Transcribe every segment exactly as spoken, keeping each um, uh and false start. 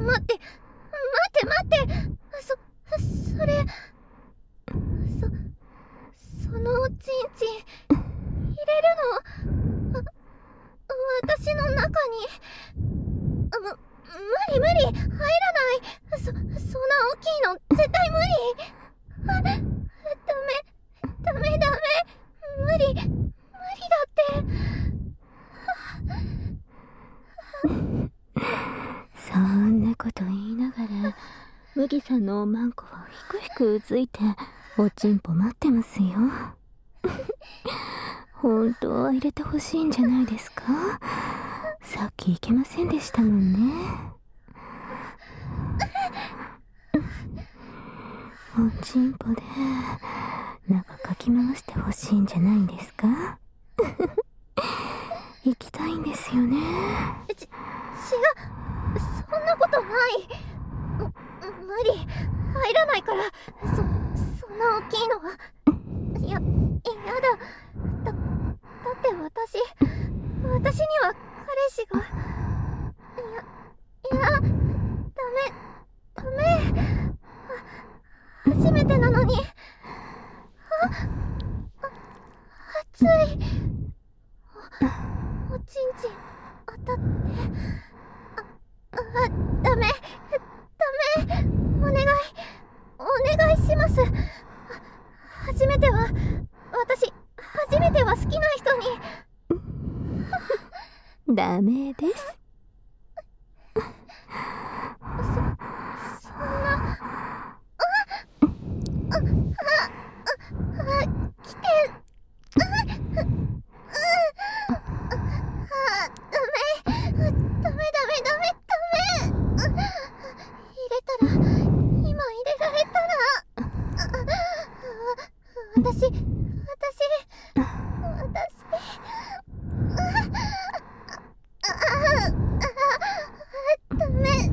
待って待って待って、そそれそそのおちんちん入れるの？あ、私の中に。む無理無理、入らない。そそんな大きいの絶対無理。あ、ダメダメダメ、無理無理だってそんなこと言いながら麦さんのおまんこはひくひくうずいておちんぽ待ってますよ。本当は入れてほしいんじゃないですか？さっきいけませんでしたもんね。おちんぽで中かき回してほしいんじゃないんですか？行きたいんですよね。 ち、違う、そんなことない。む、無理、入らないから。そ、そんな大きいのは。いや、やだ。だ、だって私、私には彼氏が。いや、いや、ダメ、ダメ。あ、初めてなのに。あ、あ、熱い。おちんちん当たって。あ、あ、ダメダメ、お願いお願いします。初めては私初めては好きな人に。 ダメです。 そ、そんな。あああああ、来て。あダメダメダメダメダメ。入れたら、今入れられたら。私私私ダメ。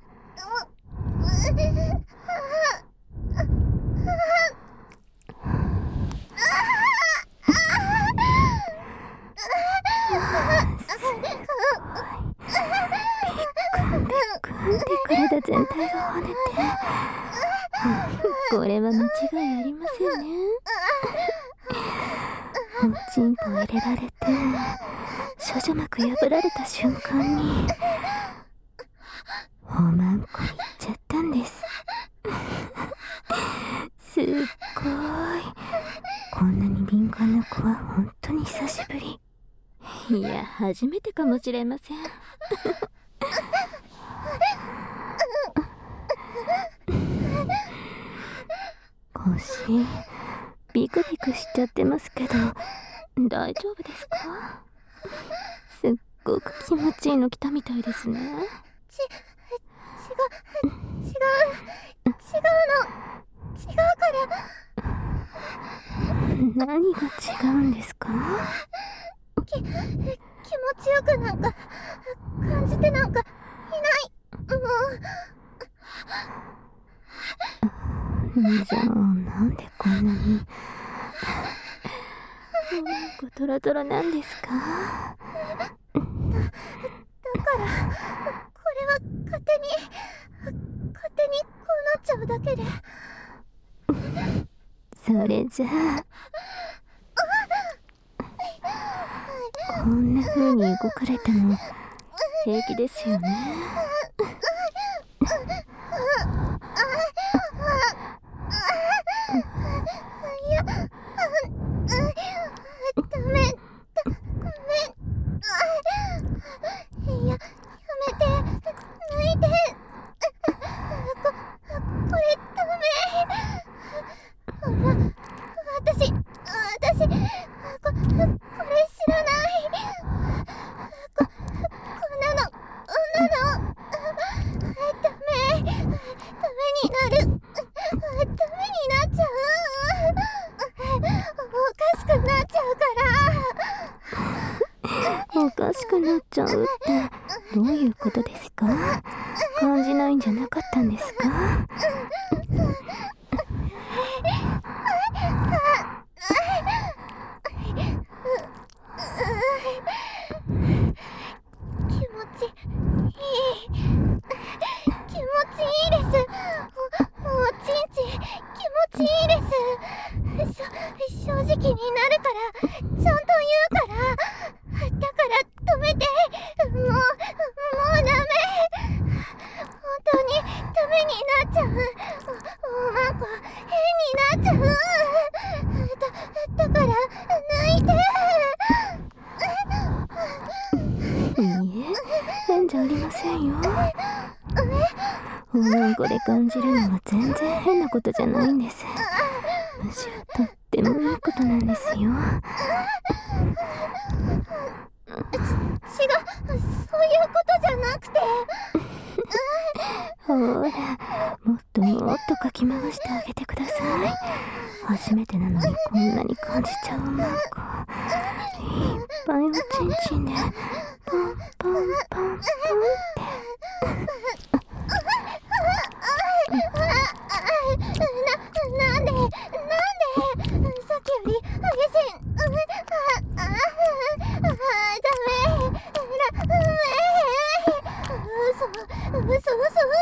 体全体が跳ねて、これは間違いありませんね。おちんぽ入れられて処女膜破られた瞬間におまんこに行っちゃったんです。すっごい、こんなに敏感な子は本当に久しぶり。いや、初めてかもしれません。腰ビクビクしちゃってますけど大丈夫ですか？すっごく気持ちいいの来たみたいですね。 ち、違う、違う、違うの、違うから。 何が違うんですか？ き、気持ちよくなんか感じてなんかいない。もうじゃあなんでこんなにおまんこトロトロなんですか？ だ、だからこれは勝手に勝手にこうなっちゃうだけで。 それじゃあこんな風に動かれても平気ですよね。 いや、ダメ、ダメ。いや、やめて、抜いて。こ、これダメ。ほら、私、私、こ、これ知らない。こ、こんなの、こんなの。ダメ、ダメになる。ダメになっちゃう。おかしくなっちゃうから。 おかしくなっちゃうってどういうことですか？感じないんじゃなかったんですか？気持ちいい。 んじゃありませんよ。おまんこで感じるのは全然変なことじゃないんです。むしろとってもいいことなんですよ。 違う、そういうことじゃなくて。 ほら、もっともっとかき回してあげてください。初めてなのにこんなに感じちゃうまんこ。いっぱいおちんちんでポンポンポンポンってな、なんで、なんで、さっきより激しい。あ、あ、あ、ダメ、ダメ。嘘、嘘、嘘、嘘。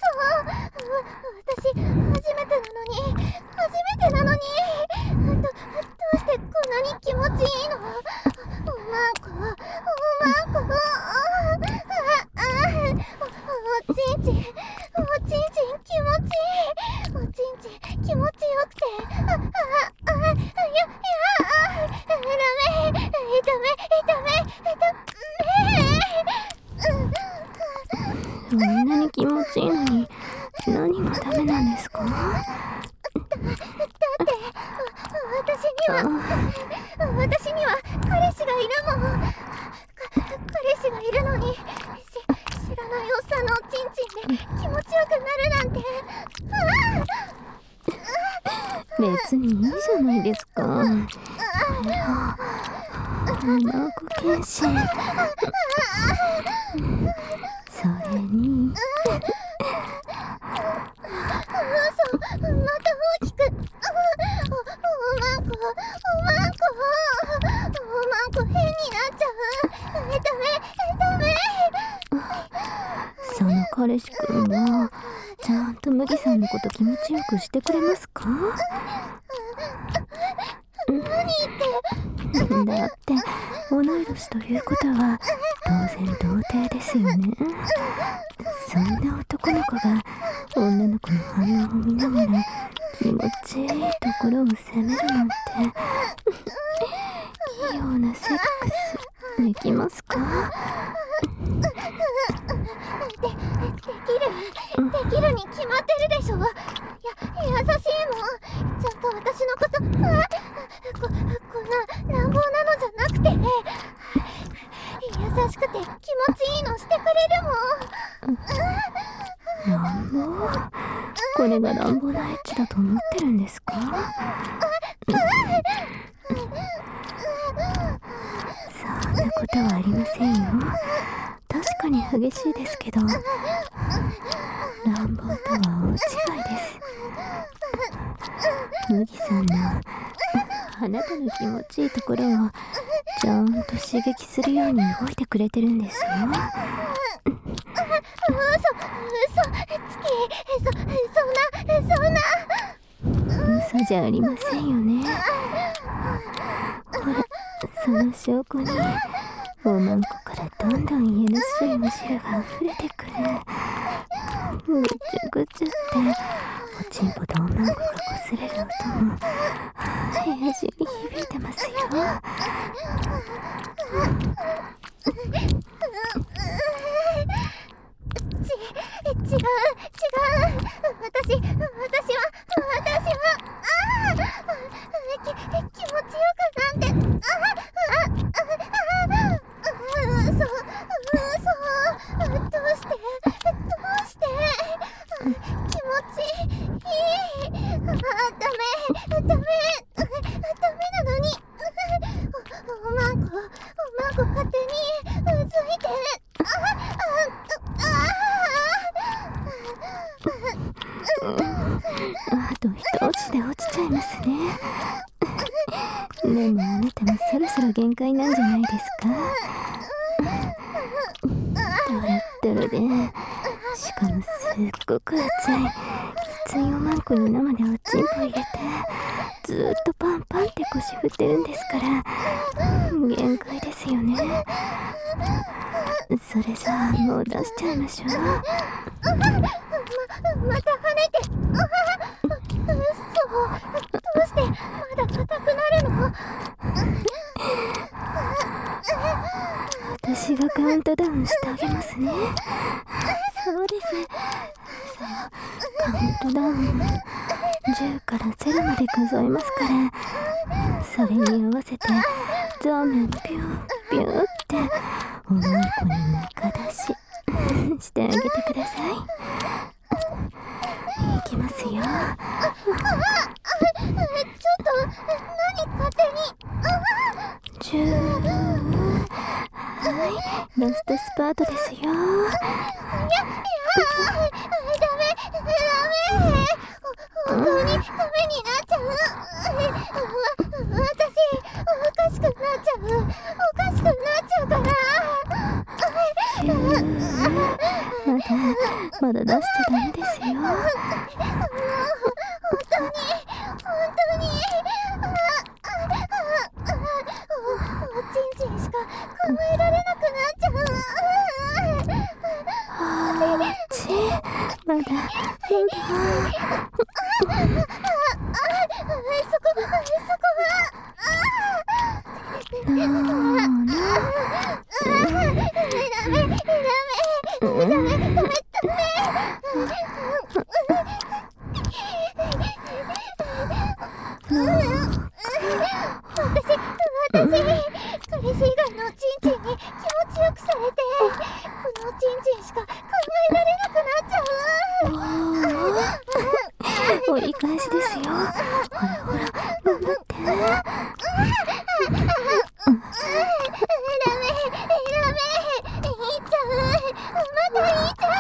私、初めてなのに、初めてなのに。ど、どうしてこんなに気持ちいいの？おまんこ、おまんこ。あ、あ、おちんちん、おちんちん気持ちいい。おちんちん気持ちよくて。あ、あ、あ、いや、いや、ダメ、ダメ、ダメ、ダメ。 そんなに気持ちいいのに何がダメなんですか？ だって、私には、私には彼氏がいるもん。か、彼氏がいるのに、し、知らないおっさんのおちんちんで気持ちよくなるなんて。 別にいいじゃないですか。これはおまんこ検診。それに嘘、また大きく。お、おまんこ、おまんこ、おまんこ変になっちゃう。ダメ、ダメ。 その彼氏くんはちゃんと麦さんのこと気持ちよくしてくれますか？ 何言って。 だって同い年ということは当然童貞ですよね。そんな男の子が女の子の反応を見ながら気持ちいいところを責めるなんて器用なセックスできますか？ で、できる、できるに決まってるでしょ。や、優しいもん。ちゃんと私のこと、あ、こ、こんな乱暴なのじゃなくて、優しくて気持ちいいのしてくれるもん。 乱暴？これが乱暴なエッチだと思ってるんですか？そんなことはありませんよ。確かに激しいですけど、乱暴とは大違いです。麦さんのあなたの気持ちいいところをちゃんと刺激するように動いてくれてるんですよ。 嘘、嘘、つき、そ、そんな、そんな。 嘘じゃありませんよね。ほら、その証拠におまんこからどんどん家の水の汁が溢れてくる。ぐちゅぐちゅっておちんぽとおまんこがこすれる音も部屋中に響いてますよ。 ち、違う、違う。私、私は、私は、ああ、き、気持ちよくなんて、ああ、ああ、嘘、嘘、どうして、どうして、気持ちいい、あ、ダメ、ダメ、ダメなのに、お、おまんこ、おまんこ勝手に、うずいて、あ、あ、 あと一落ちで落ちちゃいますね。でもあなたもそろそろ限界なんじゃないですか？トロットロで、しかもすっごく熱いきついおまんこに生でおちんぽ入れてずーっとパンパンって腰振ってるんですから、限界ですよね。それじゃあもう出しちゃいましょう。 ま、また跳ねて、あ、嘘、どうしてまだ硬くなるの？ 私がカウントダウンしてあげますね。そうです。さあ、カウントダウンじゅうからゼロまで数えますから、それに合わせてザーメンピューピューっておまんこに中出ししてあげてください。いきますよ。 ちょっと何勝手に。 じゅう、はい、ラストスパートですよ。 いやいや、ダメダメ、本当にダメになっちゃう。わ私おかしくなっちゃう、おかしくなっちゃうから。 まだまだ出しちゃダメですよ。 本当に本当におちんちんしか考えられなくなっちゃう。 あっち、まだまだそこそこはなーなダメダメダメダメダメダメ私、私、彼氏以外のおちんちんに気持ちよくされて、このおちんちんしか考えられなくなっちゃう。 折り返しですよ。ほらほら、頑張って。 ダメ、ダメ、いっちゃう、またいっちゃ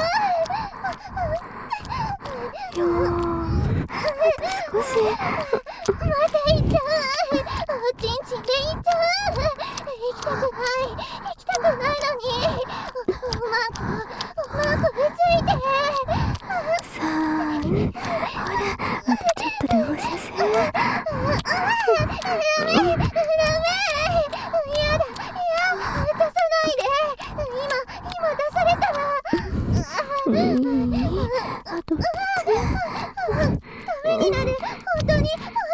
う。 よーん、あと少し。 またいっちゃう、おちんちんでいっちゃう。行きたくない、行きたくないのに、おまんこ、おまんこがついて。 さあ、ほら、あとちょっとで放射線。 ダメ、ダメ、やだ、いや、出さないで。今、今出されたら。 に、あとふたつ。 ダメになる、本当に、本当に。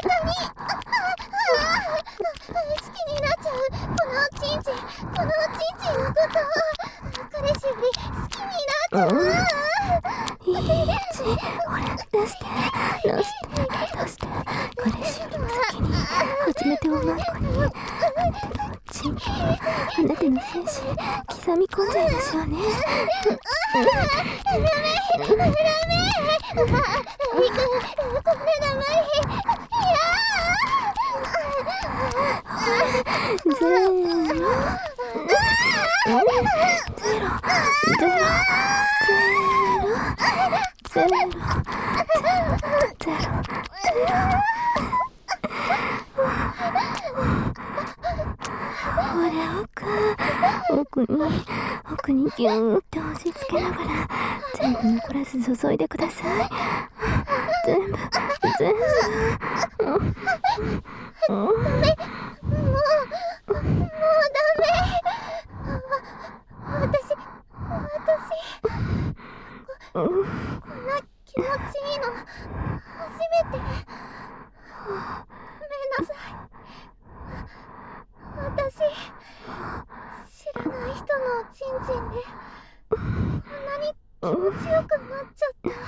好きになっちゃう、このおちんちん、このおちんちんのこと。彼氏より好きになっちゃう。 いいち、ほら、出して、出して、出して。彼氏よりも先に、初めておまんこに、あなたのおちんぽ、あなたの精子、刻み込んじゃいましょうね。 ダメ、ダメ、ダメ。行く、こんなだまり。いやゼロ、ゼロ、ゼロ、ゼロ、ゼロ、ゼロ、ゼロ。ほら、奥、奥に、奥にギューって押し付けながら、全部残らず注いでください。全部、全部。うん、 もう、もうダメ。わ、私、私、こ、こんな気持ちいいの、初めて。ごめんなさい。私、知らない人のおちんちんで、こんなに気持ちよくなっちゃった。